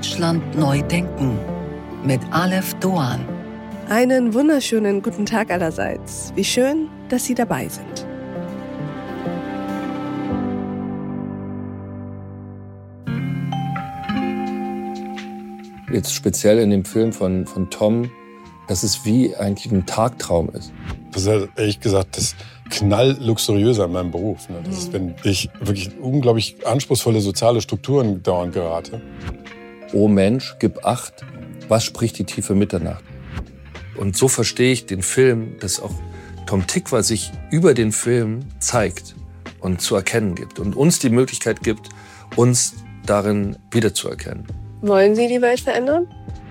Deutschland neu denken mit Aleph Doğan. Einen wunderschönen guten Tag allerseits. Wie schön, dass Sie dabei sind. Jetzt speziell in dem Film von Tom, dass es wie eigentlich ein Tagtraum ist. Das ist halt, ehrlich gesagt, das Knallluxuriöse an meinem Beruf. Das ist, wenn ich wirklich unglaublich anspruchsvolle soziale Strukturen dauernd gerate. Oh Mensch, gib Acht, was spricht die tiefe Mitternacht? Und so verstehe ich den Film, dass auch Tom Tykwer sich über den Film zeigt und zu erkennen gibt und uns die Möglichkeit gibt, uns darin wiederzuerkennen. Wollen Sie die Welt verändern?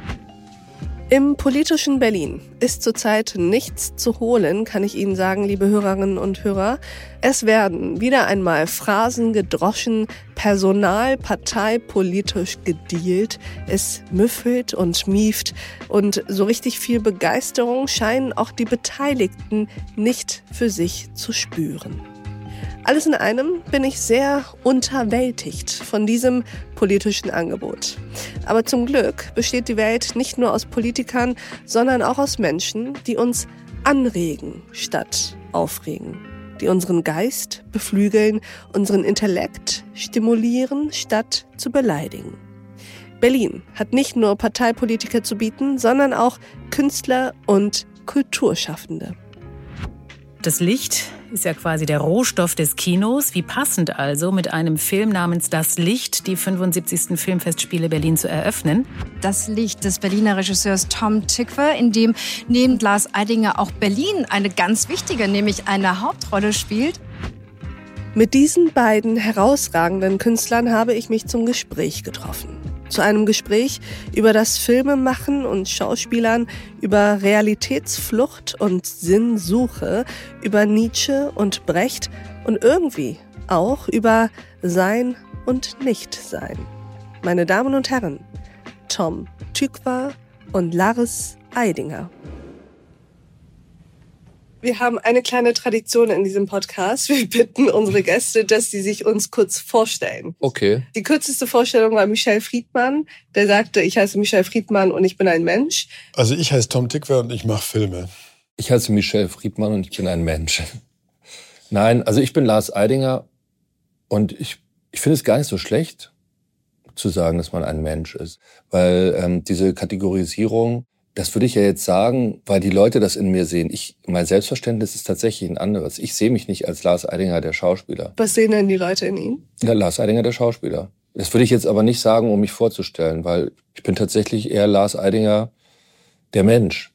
Im politischen Berlin ist zurzeit nichts zu holen, kann ich Ihnen sagen, liebe Hörerinnen und Hörer. Es werden wieder einmal Phrasen gedroschen, Personal parteipolitisch gedealt. Es müffelt und mieft und so richtig viel Begeisterung scheinen auch die Beteiligten nicht für sich zu spüren. Alles in einem bin ich sehr unterwältigt von diesem politischen Angebot. Aber zum Glück besteht die Welt nicht nur aus Politikern, sondern auch aus Menschen, die uns anregen statt aufregen, die unseren Geist beflügeln, unseren Intellekt stimulieren statt zu beleidigen. Berlin hat nicht nur Parteipolitiker zu bieten, sondern auch Künstler und Kulturschaffende. Das Licht ist ja quasi der Rohstoff des Kinos. Wie passend also, mit einem Film namens Das Licht die 75. Filmfestspiele Berlin zu eröffnen. Das Licht des Berliner Regisseurs Tom Tykwer, in dem neben Lars Eidinger auch Berlin eine ganz wichtige, nämlich eine Hauptrolle spielt. Mit diesen beiden herausragenden Künstlern habe ich mich zum Gespräch getroffen. Zu einem Gespräch über das Filmemachen und Schauspielern, über Realitätsflucht und Sinnsuche, über Nietzsche und Brecht und irgendwie auch über Sein und Nichtsein. Meine Damen und Herren, Tom Tykwer und Lars Eidinger. Wir haben eine kleine Tradition in diesem Podcast. Wir bitten unsere Gäste, dass sie sich uns kurz vorstellen. Okay. Die kürzeste Vorstellung war Michel Friedmann. Der sagte, ich heiße Michel Friedmann und ich bin ein Mensch. Also ich heiße Tom Tykwer und ich mache Filme. Ich heiße Michel Friedmann und ich bin ein Mensch. Nein, also ich bin Lars Eidinger und ich finde es gar nicht so schlecht zu sagen, dass man ein Mensch ist. Weil diese Kategorisierung, das würde ich ja jetzt sagen, weil die Leute das in mir sehen. Mein Selbstverständnis ist tatsächlich ein anderes. Ich sehe mich nicht als Lars Eidinger, der Schauspieler. Was sehen denn die Leute in ihm? Ja, Lars Eidinger, der Schauspieler. Das würde ich jetzt aber nicht sagen, um mich vorzustellen, weil ich bin tatsächlich eher Lars Eidinger, der Mensch.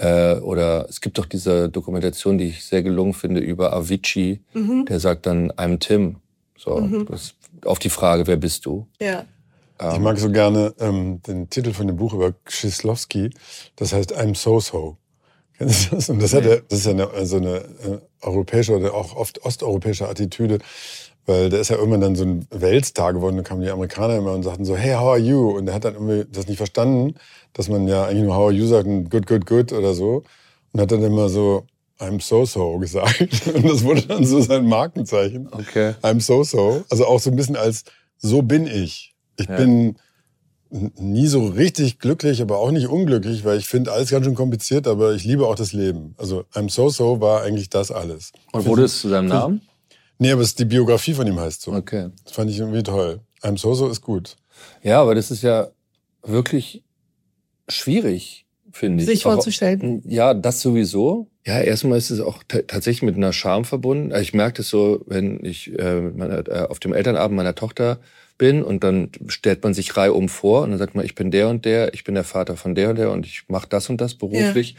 Oder es gibt doch diese Dokumentation, die ich sehr gelungen finde, über Avicii. Der sagt dann, I'm Tim. So, das, auf die Frage, wer bist du? Ja. Ich mag so gerne den Titel von dem Buch über Kieślowski. Das heißt I'm So-So. Kennen Sie das? Und das ist ja eine europäische oder auch oft osteuropäische Attitüde. Weil der ist ja irgendwann dann so ein Weltstar geworden. Da kamen die Amerikaner immer und sagten so, hey, how are you? Und der hat dann irgendwie das nicht verstanden, dass man ja eigentlich nur how are you sagt und good, good, good oder so. Und hat dann immer so I'm So-So gesagt. Und das wurde dann so sein Markenzeichen. Okay. I'm So-So. Also auch so ein bisschen als so bin ich. Ich bin nie so richtig glücklich, aber auch nicht unglücklich, weil ich finde alles ganz schön kompliziert, aber ich liebe auch das Leben. Also I'm So-So war eigentlich das alles. Und wurde es zu seinem Namen? Nee, aber die Biografie von ihm heißt so. Okay. Das fand ich irgendwie toll. I'm So-So ist gut. Ja, aber das ist ja wirklich schwierig, finde ich. Sich vorzustellen. Ja, das sowieso. Ja, erstmal ist es auch tatsächlich mit einer Scham verbunden. Ich merke das so, wenn ich auf dem Elternabend meiner Tochter bin und dann stellt man sich reihum vor und dann sagt man, ich bin der und der, ich bin der Vater von der und der und ich mache das und das beruflich.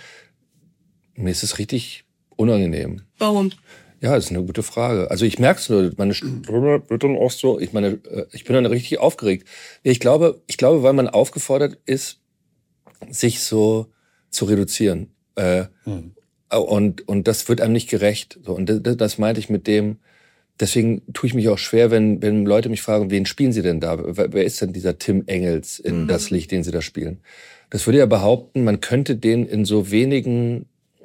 Ja. Mir ist es richtig unangenehm. Warum? Ja, das ist eine gute Frage. Also ich merke es nur, meine Stimme wird dann auch so, ich bin dann richtig aufgeregt. Ich glaube, weil man aufgefordert ist, sich so zu reduzieren. Und das wird einem nicht gerecht. So, und das meinte ich mit dem, deswegen tue ich mich auch schwer, wenn Leute mich fragen, wen spielen sie denn da? Wer ist denn dieser Tim Engels in Das Licht, den sie da spielen? Das würde ja behaupten, man könnte den in so wenigen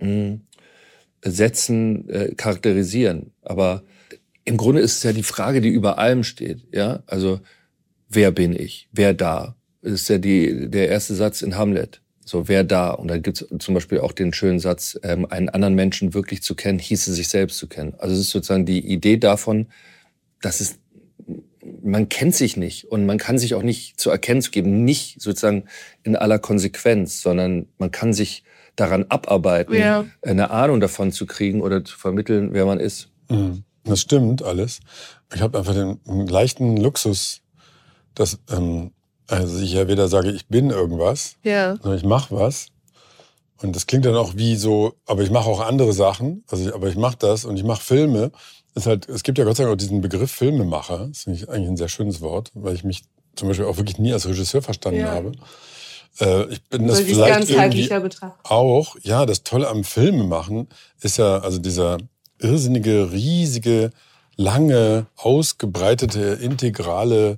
Sätzen charakterisieren. Aber im Grunde ist es ja die Frage, die über allem steht. Ja, also wer bin ich? Wer da? ist ja der erste Satz in Hamlet. So, wer da? Und da gibt's zum Beispiel auch den schönen Satz, einen anderen Menschen wirklich zu kennen, hieße sich selbst zu kennen. Also es ist sozusagen die Idee davon, dass man kennt sich nicht und man kann sich auch nicht zu erkennen zu geben, nicht sozusagen in aller Konsequenz, sondern man kann sich daran abarbeiten, eine Ahnung davon zu kriegen oder zu vermitteln, wer man ist. Das stimmt alles. Ich habe einfach den leichten Luxus, dass also ich ja weder sage, ich bin irgendwas, sondern ich mache was. Und das klingt dann auch wie so, aber ich mache auch andere Sachen. Aber ich mache das und ich mache Filme. Es gibt ja Gott sei Dank auch diesen Begriff Filmemacher. Das finde ich eigentlich ein sehr schönes Wort, weil ich mich zum Beispiel auch wirklich nie als Regisseur verstanden habe. Ich bin das vielleicht irgendwie auch. Ja, das Tolle am Filmemachen ist ja also dieser irrsinnige, riesige, lange, ausgebreitete, integrale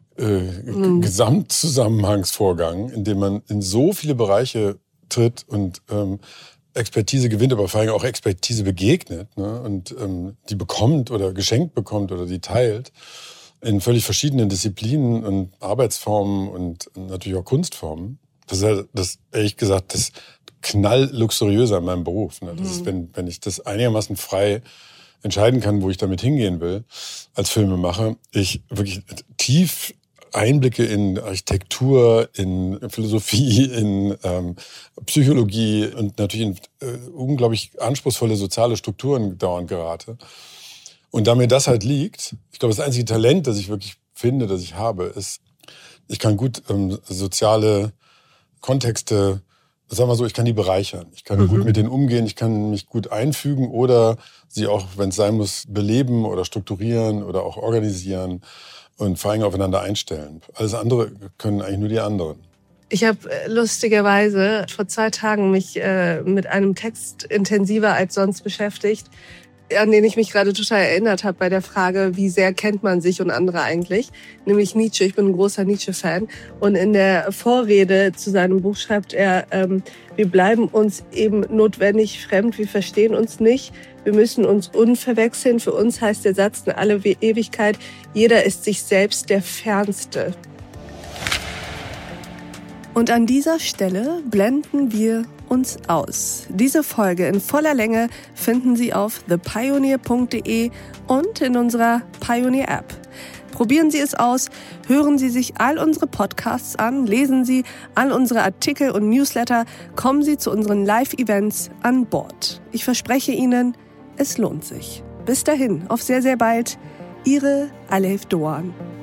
Gesamtzusammenhangsvorgang, in dem man in so viele Bereiche tritt und Expertise gewinnt, aber vor allem auch Expertise begegnet, ne? Und die bekommt oder geschenkt bekommt oder die teilt in völlig verschiedenen Disziplinen und Arbeitsformen und natürlich auch Kunstformen. Das ist ja ehrlich gesagt das knallluxuriöse an meinem Beruf. Ne? Das ist, wenn ich das einigermaßen frei entscheiden kann, wo ich damit hingehen will als Filmemacher, ich wirklich tief Einblicke in Architektur, in Philosophie, in Psychologie und natürlich in unglaublich anspruchsvolle soziale Strukturen dauernd gerate. Und da mir das halt liegt, ich glaube, das einzige Talent, das ich wirklich finde, das ich habe, ist, ich kann gut soziale Kontexte, sagen wir so, ich kann die bereichern. Ich kann gut mit denen umgehen, ich kann mich gut einfügen oder sie auch, wenn es sein muss, beleben oder strukturieren oder auch organisieren und vor allem aufeinander einstellen. Alles andere können eigentlich nur die anderen. Ich habe lustigerweise vor 2 Tagen mich mit einem Text intensiver als sonst beschäftigt, an den ich mich gerade total erinnert habe bei der Frage, wie sehr kennt man sich und andere eigentlich, nämlich Nietzsche. Ich bin ein großer Nietzsche-Fan und in der Vorrede zu seinem Buch schreibt er, wir bleiben uns eben notwendig fremd, wir verstehen uns nicht, wir müssen uns unverwechseln. Für uns heißt der Satz in alle Ewigkeit, jeder ist sich selbst der Fernste. Und an dieser Stelle blenden wir uns aus. Diese Folge in voller Länge finden Sie auf thepioneer.de und in unserer Pioneer-App. Probieren Sie es aus, hören Sie sich all unsere Podcasts an, lesen Sie all unsere Artikel und Newsletter, kommen Sie zu unseren Live-Events an Bord. Ich verspreche Ihnen, es lohnt sich. Bis dahin, auf sehr, sehr bald. Ihre Alef Doğan.